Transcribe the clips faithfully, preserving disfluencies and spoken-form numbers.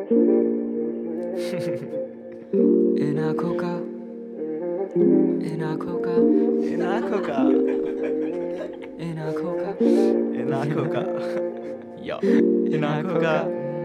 इन आँखों का इन आँखों का इन आँखों का इन आँखों का इन आँखों का या इन आँखों का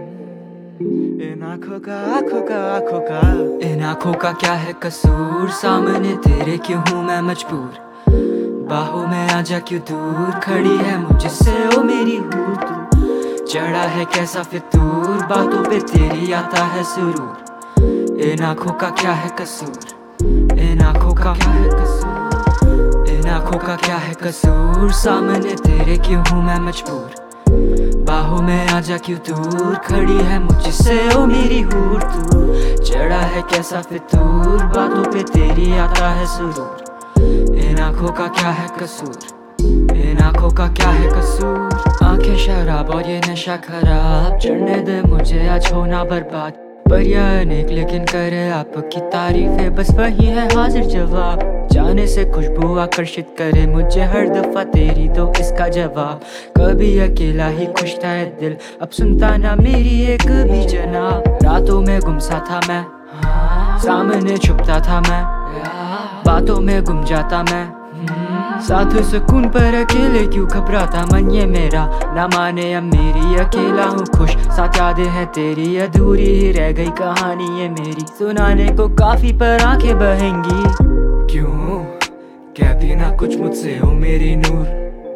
इन आँखों का आँखों का आँखों का इन आँखों का क्या है कसूर, सामने तेरे क्यों हूँ मैं मजबूर। बाहों में आजा क्यों दूर, खड़ी है मुझसे ओ मेरी हूर तू। चढ़ा है कैसा फितूर, बातों पे तेरी आता है सुरूर। इन आँखों का क्या है कसूर, इन आँखों का क्या है कसूर, इन आँखों का क्या है कसूर, सामने तेरे क्यों हूँ मैं मजबूर। बाहों में आजा क्यों दूर, खड़ी है मुझसे ओ मेरी हूर तू। चढ़ा है कैसा फितूर, बातों पे तेरी आता है सुरूर। इन आँखों का क्या है कसूर, इन आँखों का क्या है कसूर। आंखें शराब और ये नशा खराब, चढ़ने दे मुझे आज होना बर्बाद। पर यह अनेक लेकिन करे आपकी तारीफें, बस वही है हाजिर जवाब। जाने से खुशबू आकर्षित करे मुझे हर दफा तेरी, तो इसका जवाब। कभी अकेला ही खुश था ये दिल, अब सुनता ना मेरी एक भी जनाब। रातों में गुमसा था मैं, सामने छुपता था मैं, बातों में गुम जाता मैं। साथ सुकून पर अकेले क्यों घबराता मन ये मेरा, ना माने अब मेरी अकेला हूँ खुश। साथ यादें हैं तेरी, अधूरी ही रह गई कहानी ये मेरी। सुनाने को काफी पर आंखें बहेंगी। क्यों कहती ना कुछ मुझसे हो मेरी नूर,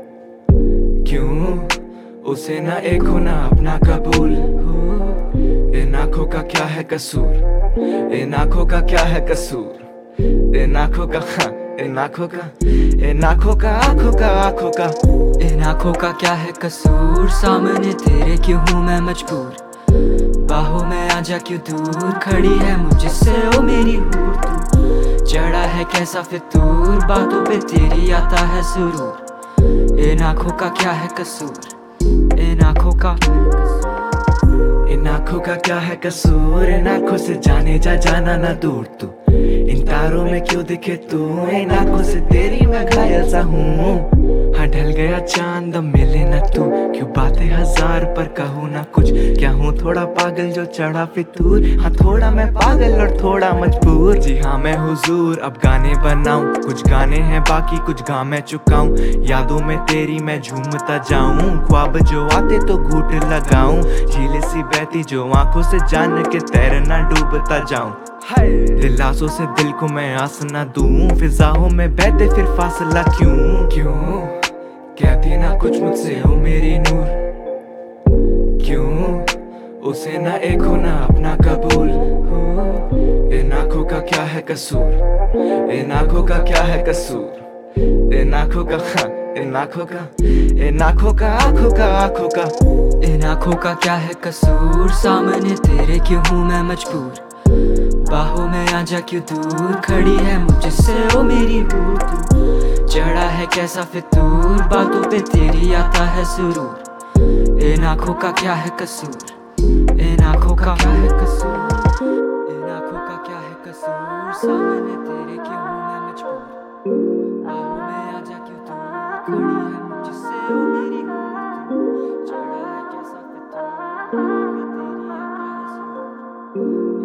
क्यों उसे ना एक होना अपना कबूल। इन आँखों का क्या है कसूर, इन आँखों का क्या है कसूर, इन आँखों का हाँ, इन आँखों का इन आँखों का आँखों का आँखों का इन आँखों का क्या है कसूर, सामने तेरे क्यों हूँ मैं मजबूर। बाहों में आजा क्यों दूर, खड़ी है मुझसे ओ मेरी हूर तू। चढ़ा है कैसा फितूर, बातों पे तेरी आता है सुरूर। इन आँखों का क्या है कसूर, इन आँखों का इन आँखों का क्या है कसूर, इन आँखों से जाने जा जाना ना दूर तू। इन तारों में क्यों दिखे तू, इन आँखों से तेरी मैं घायल सा हूँ। हाँ ढल गया चांद अब मिले ना तू, क्यों बातें हजार पर कहूँ ना कुछ। क्या हूँ थोड़ा पागल जो चढ़ा फितूर, हाँ थोड़ा मैं पागल और थोड़ा मजबूर। जी हाँ मैं हुजूर अब गाने बनाऊं, कुछ गाने हैं बाकी कुछ गा मैं चुका हूँ। यादों में तेरी मैं झूमता जाऊं, ख्वाब जो आते तो घूट लगाऊं। झील सी बहती जो आंखों से जान के तैरना डूबता जाऊं। दिलासों से दिल को मैं आस ना दूं, फिजाओं में बहते फिर फासला क्यों। क्यों कहती ना कुछ मुझसे हो मेरी नूर, क्यों उसे ना एक होना अपना कबूल। इन आँखों का क्या है कसूर, इन आँखों का क्या है कसूर, इन आँखों का हाँ, इन आँखों का इन आँखों का आँखों का आँखों का इन आँखों का क्या है कसूर, सामने तेरे क्यों हूँ मैं मजबूर। बाहों में आजा क्यों दूर, खड़ी है मुझसे ओ मेरी हूर तू। चढ़ा है कैसा फितूर, बातों पे तेरी आता है सुरूर। इन आँखों का क्या है कसूर, इन आँखों का क्या है कसूर, इन आँखों का क्या है कसूर, सामने तेरे क्यों हूँ मैं मजबूर। बाहों में आजा क्यों दूर, खड़ी है मुझसे ओ मेरी हूर तू। चढ़ा है कैसा फितूर, बातों पे तेरी आता है सुरूर।